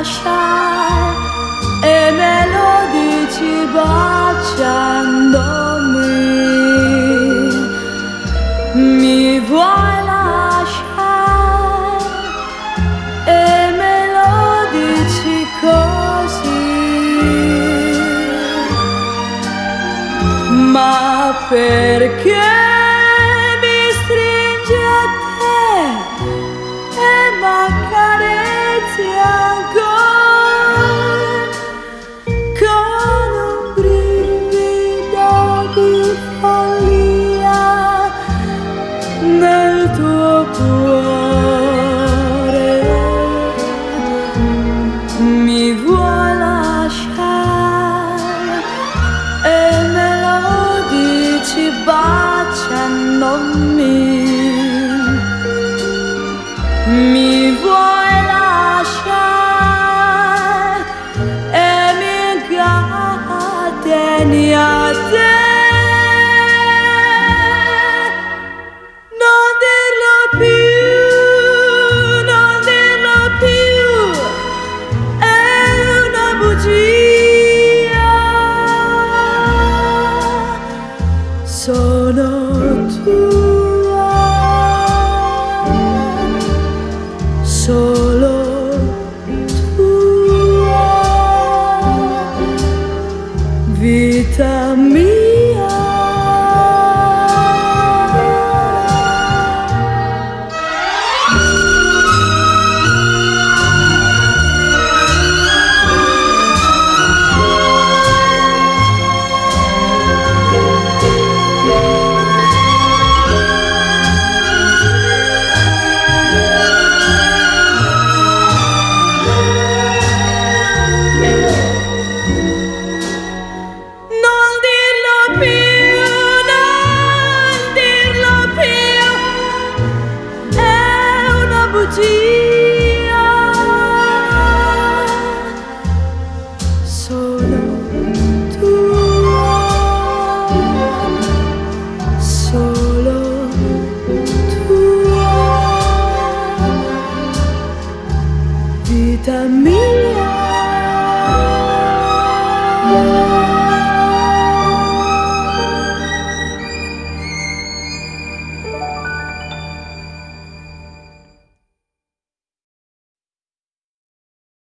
lasciare e me lo dici baciandomi. Mi vuoi lasciare e me lo dici così, ma perché mi stringi a te e m'accarezzi ancora con un brivido di follia nel tuo cuore. Mi vuoi lasciare e me lo dici baciandomi. Mi vuoi lasciare e mi incateni a te. Non dirlo più, non dirlo più, è una bugia. Sono tua, solo tua, vita mia. Non dirlo più, non dirlo più, è una bugia. Solo tua, solo tua, vita mia.